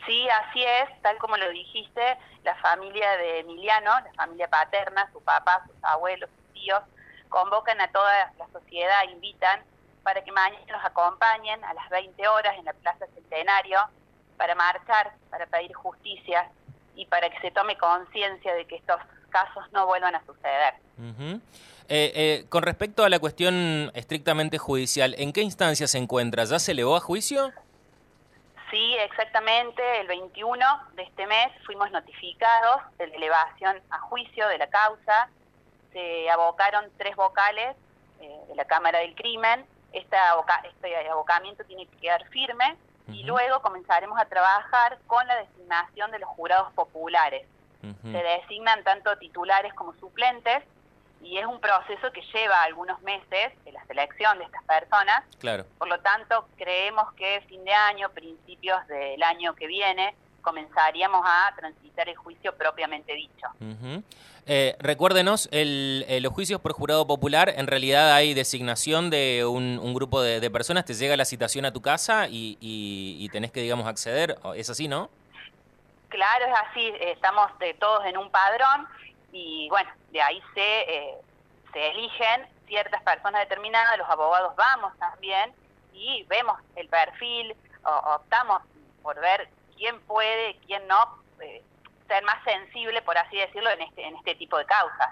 Sí, así es, tal como lo dijiste, la familia de Emiliano, la familia paterna, su papá, sus abuelos, sus tíos, convocan a toda la sociedad, invitan para que mañana nos acompañen a las 20 horas en la Plaza Centenario para marchar, para pedir justicia y para que se tome conciencia de que estos casos no vuelvan a suceder. Uh-huh. Con respecto a la cuestión estrictamente judicial, ¿en qué instancia se encuentra? ¿Ya se elevó a juicio? Sí, exactamente, el 21 de este mes fuimos notificados de la elevación a juicio de la causa. Se abocaron 3 vocales de la Cámara del Crimen. Este abocamiento tiene que quedar firme y luego comenzaremos a trabajar con la designación de los jurados populares. Se designan tanto titulares como suplentes y es un proceso que lleva algunos meses de la selección de estas personas. Claro. Por lo tanto, creemos que fin de año, principios del año que viene, comenzaríamos a transitar el juicio propiamente dicho. Recuérdenos, los juicios por jurado popular, en realidad hay designación de un grupo de personas, te llega la citación a tu casa y tenés que, digamos, acceder, ¿es así, no? Claro, es así, estamos todos en un padrón y bueno, de ahí se eligen ciertas personas determinadas, los abogados vamos también y vemos el perfil, optamos por ver quién puede, quién no, ser más sensible, por así decirlo, en este tipo de causas.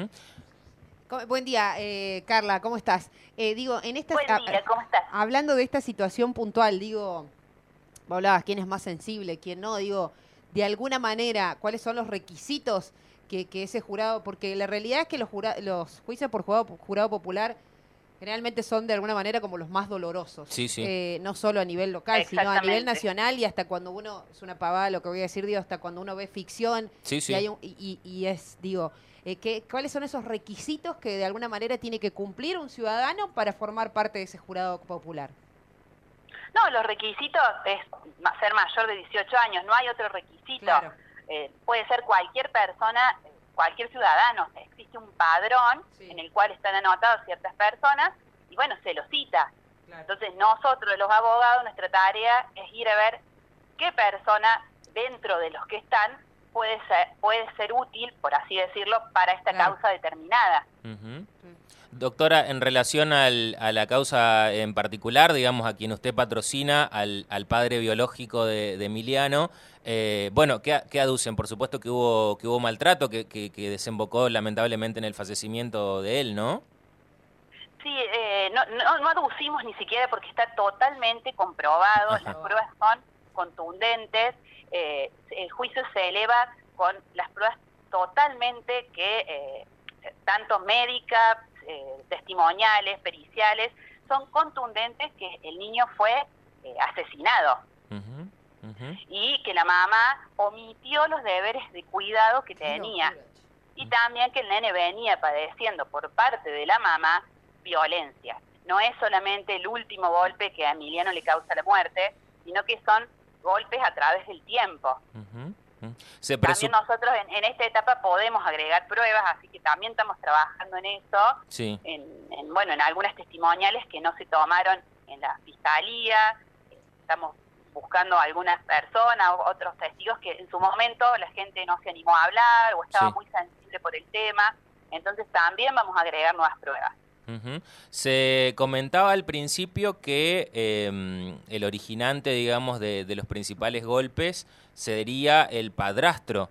Buen día, Carla, ¿cómo estás? Digo, en esta, Buen día, ¿cómo estás? hablando de esta situación puntual, digo, vos hablabas quién es más sensible, quién no, digo, de alguna manera, ¿cuáles son los requisitos que ese jurado? Porque la realidad es que los juicios por jurado popular generalmente son de alguna manera como los más dolorosos. Sí, sí. No solo a nivel local, sino a nivel nacional y hasta cuando uno, es una pavada lo que voy a decir, digo, hasta cuando uno ve ficción. Sí, sí. Y es, digo, ¿cuáles son esos requisitos que de alguna manera tiene que cumplir un ciudadano para formar parte de ese jurado popular? No, los requisitos es ser mayor de 18 años, no hay otro requisito. Claro. Puede ser cualquier persona, cualquier ciudadano. Existe un padrón en el cual están anotadas ciertas personas y bueno, se los cita. Claro. Entonces nosotros, los abogados, nuestra tarea es ir a ver qué persona dentro de los que están puede ser útil, por así decirlo, para esta causa determinada. Doctora, en relación a la causa en particular, digamos, a quien usted patrocina, al padre biológico de Emiliano, bueno, ¿qué aducen? Por supuesto que hubo maltrato que desembocó lamentablemente en el fallecimiento de él, ¿no? Sí, no aducimos ni siquiera porque está totalmente comprobado. Ajá. Las pruebas son contundentes, el juicio se eleva con las pruebas totalmente que tanto médicas, testimoniales, periciales, son contundentes que el niño fue asesinado. Y que la mamá omitió los deberes de cuidado que tenía. Y también que el nene venía padeciendo por parte de la mamá violencia. No es solamente el último golpe que a Emiliano le causa la muerte, sino que son golpes a través del tiempo. También nosotros en esta etapa podemos agregar pruebas, así que también estamos trabajando en eso, sí. en algunas testimoniales que no se tomaron en la fiscalía. Estamos buscando algunas personas, otros testigos que en su momento la gente no se animó a hablar o estaba muy sensible por el tema, entonces también vamos a agregar nuevas pruebas. Se comentaba al principio que el originante, digamos, de los principales golpes sería el padrastro.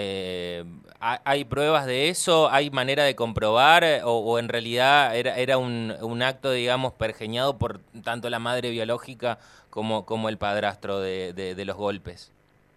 ¿Hay pruebas de eso? ¿Hay manera de comprobar? ¿O en realidad era un acto, digamos, pergeñado por tanto la madre biológica como el padrastro de los golpes?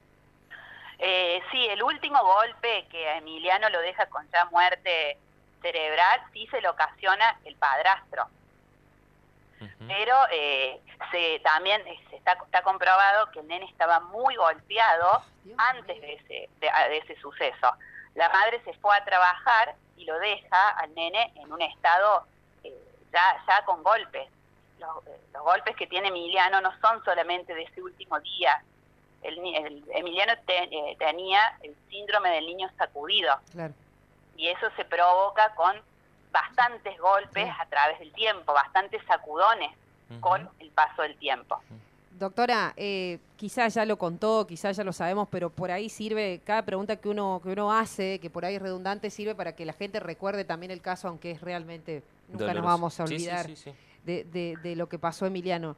Sí, el último golpe que a Emiliano lo deja con ya muerte cerebral, sí se le ocasiona el padrastro. Pero también está comprobado que el nene estaba muy golpeado antes de ese suceso. La madre se fue a trabajar y lo deja al nene en un estado ya con golpes. Los golpes que tiene Emiliano no son solamente de ese último día. Emiliano tenía el síndrome del niño sacudido. Claro. Y eso se provoca con bastantes golpes a través del tiempo, bastantes sacudones con el paso del tiempo. Doctora, quizás ya lo contó, quizás ya lo sabemos, pero por ahí sirve, cada pregunta que uno hace, que por ahí es redundante, sirve para que la gente recuerde también el caso, aunque es realmente, nunca doloroso. nos vamos a Sí, olvidar sí. de lo que pasó a Emiliano.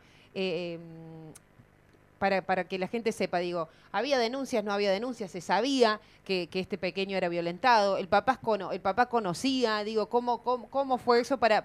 Para que la gente sepa, digo, había denuncias, no había denuncias, se sabía que este pequeño era violentado, el papá conocía, digo, ¿cómo fue eso para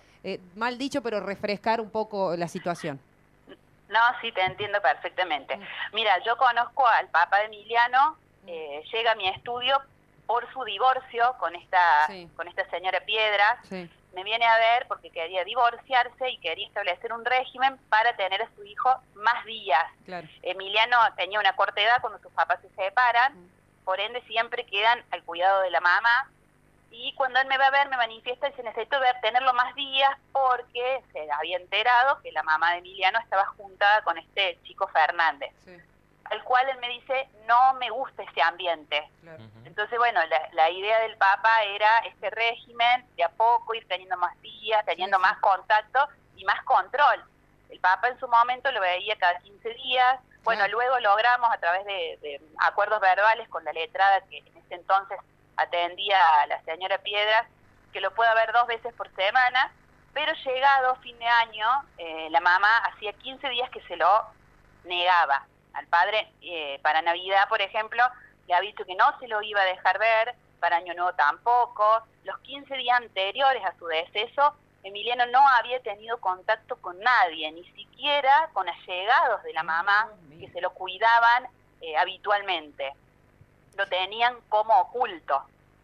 mal dicho, pero refrescar un poco la situación? No, sí, te entiendo perfectamente. Mira, yo conozco al papá de Emiliano, llega a mi estudio por su divorcio con esta señora Piedras. Sí. Me viene a ver porque quería divorciarse y quería establecer un régimen para tener a su hijo más días. Claro. Emiliano tenía una corta edad cuando sus papás se separan, por ende siempre quedan al cuidado de la mamá. Y cuando él me va a ver, me manifiesta y dice, necesito tenerlo más días porque se había enterado que la mamá de Emiliano estaba juntada con este chico Fernández. Sí. Al cual él me dice, no me gusta ese ambiente. Claro. Entonces, bueno, la idea del Papa era este régimen, de a poco ir teniendo más días, teniendo más contacto y más control. El Papa en su momento lo veía cada 15 días. Bueno, luego logramos a través de acuerdos verbales con la letrada que en ese entonces atendía a la señora Piedras, que lo pueda ver 2 veces por semana, pero llegado fin de año, la mamá hacía 15 días que se lo negaba al padre. Para Navidad, por ejemplo, le había dicho que no se lo iba a dejar ver, para Año Nuevo tampoco. Los 15 días anteriores a su deceso, Emiliano no había tenido contacto con nadie, ni siquiera con allegados de la mamá que se lo cuidaban habitualmente. Lo tenían como oculto.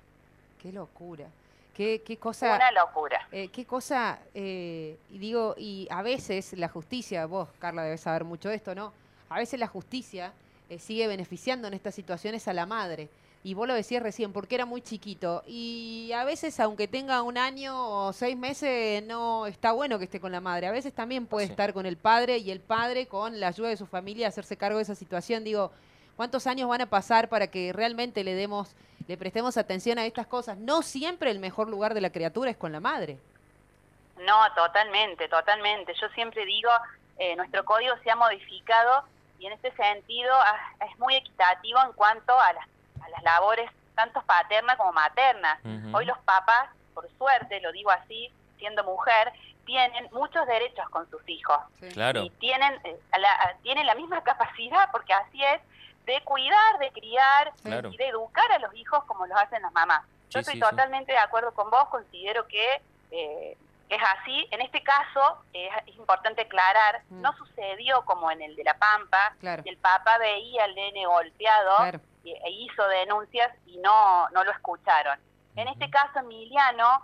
Qué locura. Qué cosa. Una locura. Qué cosa, y digo, y a veces la justicia, vos, Carla, debes saber mucho de esto, ¿no? A veces la justicia sigue beneficiando en estas situaciones a la madre. Y vos lo decías recién, porque era muy chiquito. Y a veces, aunque tenga 1 año o 6 meses, no está bueno que esté con la madre. A veces también puede estar con el padre y el padre, con la ayuda de su familia, hacerse cargo de esa situación. Digo, ¿cuántos años van a pasar para que realmente le prestemos atención a estas cosas? No siempre el mejor lugar de la criatura es con la madre. No, totalmente, totalmente. Yo siempre digo, nuestro código se ha modificado y en este sentido es muy equitativo en cuanto a las labores, tanto paternas como maternas. Hoy los papás, por suerte, lo digo así, siendo mujer, tienen muchos derechos con sus hijos. Sí. Claro. Y tienen la misma capacidad, porque así es, de cuidar, de criar y de educar a los hijos como los hacen las mamás. Yo estoy totalmente de acuerdo con vos, considero que es así. En este caso, es importante aclarar, no sucedió como en el de La Pampa, que el papá veía al nene golpeado e hizo denuncias y no lo escucharon. En este caso, Emiliano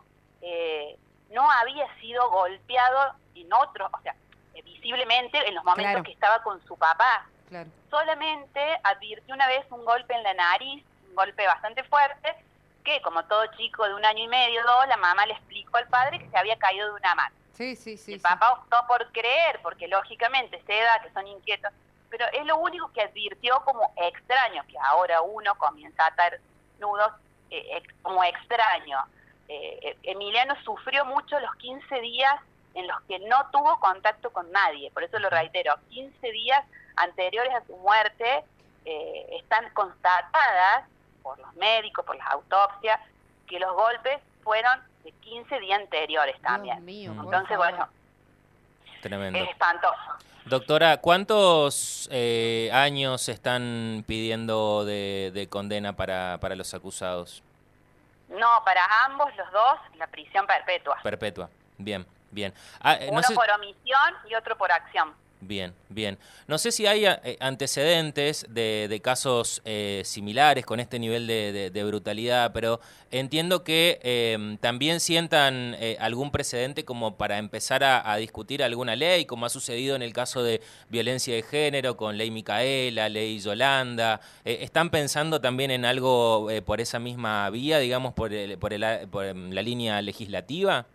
no había sido golpeado en otros, o sea, visiblemente en los momentos que estaba con su papá. Solamente advirtió una vez un golpe en la nariz, un golpe bastante fuerte, que como todo chico de 1 año y medio, 2, la mamá le explicó al padre que se había caído de una mano. El papá optó por creer, porque lógicamente se da que son inquietos, pero es lo único que advirtió como extraño, que ahora uno comienza a atar nudos como extraño. Emiliano sufrió mucho los 15 días en los que no tuvo contacto con nadie, por eso lo reitero, 15 días anteriores a su muerte están constatadas por los médicos, por las autopsias, que los golpes fueron de 15 días anteriores también. Dios mío, entonces, bueno, tremendo. Es espantoso. Doctora, ¿cuántos años están pidiendo de condena para los acusados? No, para ambos, los dos, la prisión perpetua. Perpetua, bien. Uno por omisión y otro por acción. Bien. No sé si hay antecedentes de casos similares con este nivel de brutalidad, pero entiendo que también sientan algún precedente como para empezar a discutir alguna ley, como ha sucedido en el caso de violencia de género con Ley Micaela, Ley Yolanda. ¿Están pensando también en algo por esa misma vía, digamos, por la línea legislativa?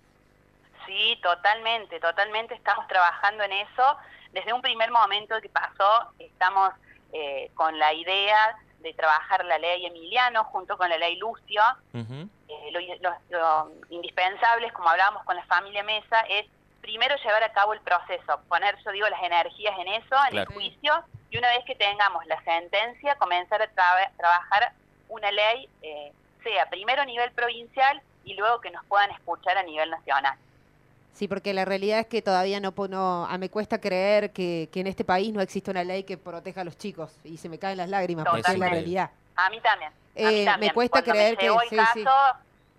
Sí, totalmente estamos trabajando en eso. Desde un primer momento que pasó, estamos con la idea de trabajar la ley Emiliano junto con la ley Lucio. Lo indispensable, como hablábamos con la familia Mesa, es primero llevar a cabo el proceso, poner, yo digo, las energías en eso, en el juicio, y una vez que tengamos la sentencia, comenzar a trabajar una ley, sea primero a nivel provincial y luego que nos puedan escuchar a nivel nacional. Sí, porque la realidad es que todavía me cuesta creer que en este país no existe una ley que proteja a los chicos y se me caen las lágrimas porque es la realidad. A mí también. A mí también. Me cuesta Cuando creer me llegó que el caso,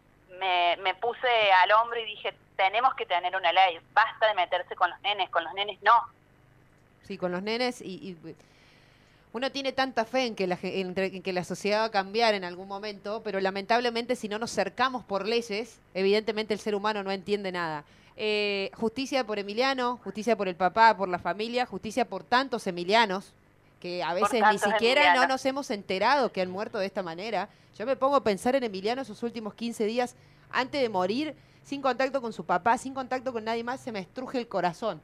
me puse al hombro y dije, tenemos que tener una ley, basta de meterse con los nenes no. Sí, con los nenes y uno tiene tanta fe en que la sociedad va a cambiar en algún momento, pero lamentablemente si no nos cercamos por leyes, evidentemente el ser humano no entiende nada. Justicia por Emiliano, justicia por el papá, por la familia, justicia por tantos Emilianos, que a veces ni siquiera no nos hemos enterado que han muerto de esta manera. Yo me pongo a pensar en Emiliano esos últimos 15 días antes de morir, sin contacto con su papá, sin contacto con nadie más, se me estruje el corazón.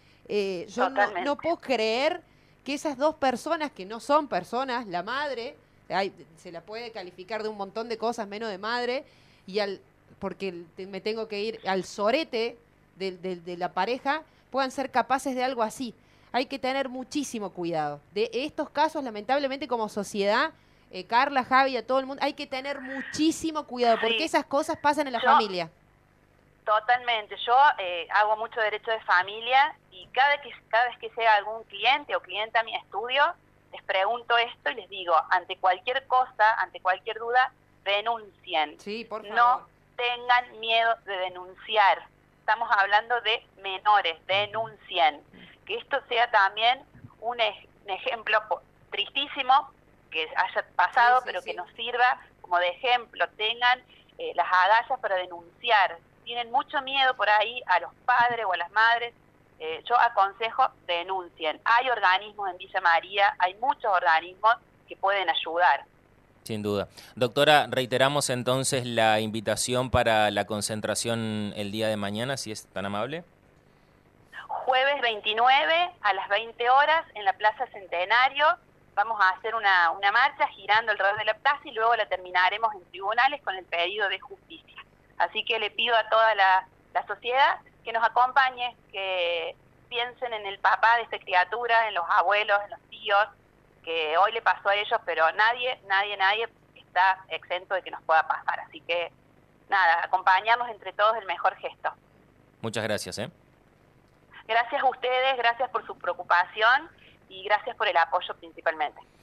Yo no puedo creer que esas dos personas, que no son personas, la madre, se la puede calificar de un montón de cosas menos de madre, y porque me tengo que ir al sorete de la pareja, puedan ser capaces de algo así. Hay que tener muchísimo cuidado. De estos casos, lamentablemente, como sociedad, Carla, Javi, a todo el mundo, hay que tener muchísimo cuidado, porque esas cosas pasan en la familia. Totalmente. Yo hago mucho derecho de familia y cada vez que sea algún cliente o clienta a mi estudio, les pregunto esto y les digo, ante cualquier cosa, ante cualquier duda, denuncien. Sí, por favor. No tengan miedo de denunciar. Estamos hablando de menores, denuncien. Que esto sea también un ejemplo tristísimo que haya pasado, pero que nos sirva como de ejemplo. Tengan las agallas para denunciar. Tienen mucho miedo por ahí a los padres o a las madres. Yo aconsejo, denuncien. Hay organismos en Villa María, hay muchos organismos que pueden ayudar. Sin duda. Doctora, reiteramos entonces la invitación para la concentración el día de mañana, si es tan amable. Jueves 29 a las 20 horas en la Plaza Centenario. Vamos a hacer una marcha girando alrededor de la plaza y luego la terminaremos en tribunales con el pedido de justicia. Así que le pido a toda la sociedad que nos acompañe, que piensen en el papá de esta criatura, en los abuelos, en los tíos, que hoy le pasó a ellos, pero nadie está exento de que nos pueda pasar. Así que, nada, acompañarnos entre todos el mejor gesto. Muchas gracias. Gracias a ustedes, gracias por su preocupación y gracias por el apoyo principalmente.